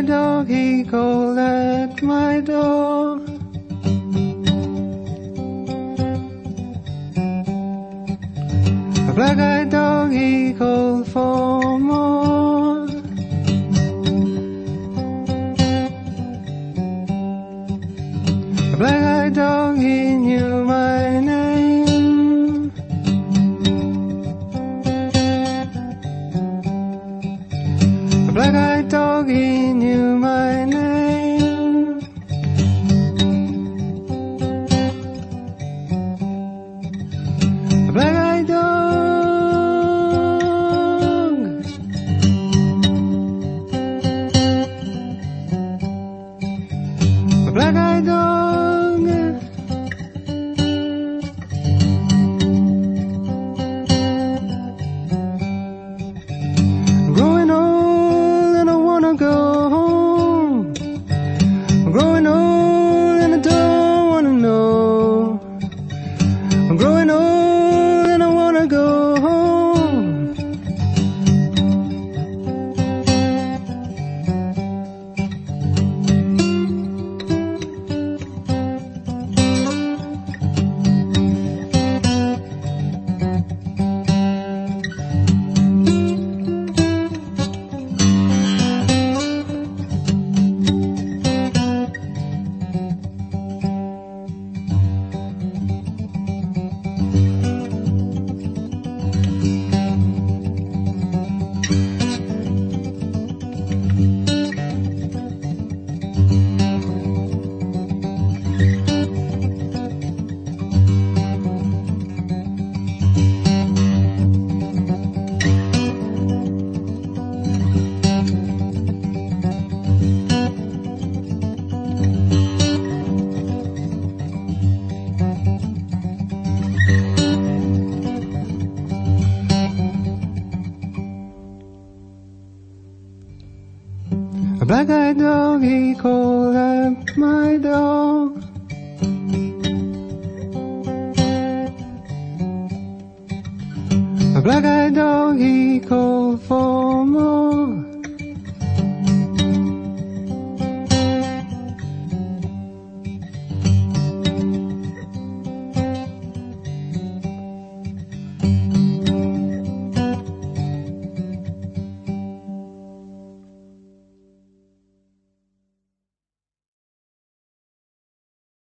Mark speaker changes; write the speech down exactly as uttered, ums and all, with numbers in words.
Speaker 1: black-eyed dog, he called at my door. A black-eyed dog, he called for more. A black-eyed dog, he knew my name. A black-eyed dog, he knew my name. A black-eyed dog. A black-eyed dog. I'm growing old and I wanna go home. I'm growing old and I don't wanna know. I'm growing old and I wanna go home. A black-eyed dog, he called at my door. A black-eyed dog, he called for more.